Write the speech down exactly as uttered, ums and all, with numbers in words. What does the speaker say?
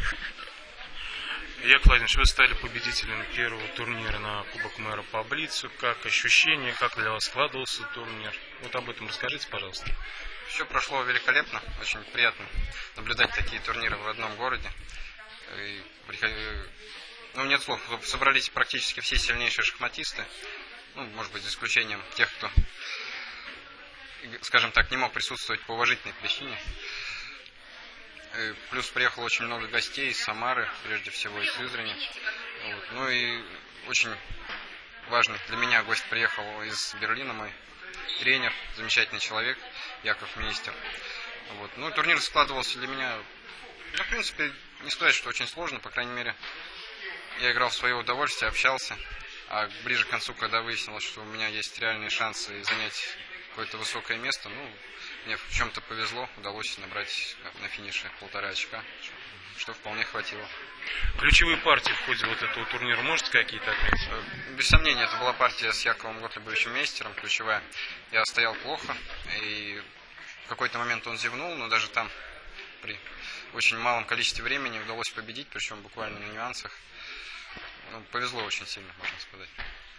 Яков Владимирович, вы стали победителем первого турнира на Кубок Мэра по Блицу. Как ощущения, как для вас складывался турнир? Вот об этом расскажите, пожалуйста. Все прошло великолепно, очень приятно наблюдать такие турниры в родном городе. И, ну, нет слов, собрались практически все сильнейшие шахматисты, ну, может быть, за исключением тех, кто, скажем так, не мог присутствовать по уважительной причине. И плюс приехало очень много гостей из Самары, прежде всего из Сызрани. Вот. Ну и очень важный для меня гость приехал из Берлина, мой тренер, замечательный человек, Яков Мейстер. Вот. Ну, турнир складывался для меня, ну, в принципе, не сказать, что очень сложно, по крайней мере, я играл в свое удовольствие, общался, а ближе к концу, когда выяснилось, что у меня есть реальные шансы занять какое-то высокое место, ну, мне в чем-то повезло, удалось набрать на финише полтора очка, что вполне хватило. Ключевые партии в ходе вот этого турнира можете какие-то отметить? Без сомнения, это была партия с Яковом Готлибовичем Мейстером, ключевая. Я стоял плохо, и в какой-то момент он зевнул, но даже там при очень малом количестве времени удалось победить, причем буквально на нюансах. Ну, повезло очень сильно, можно сказать.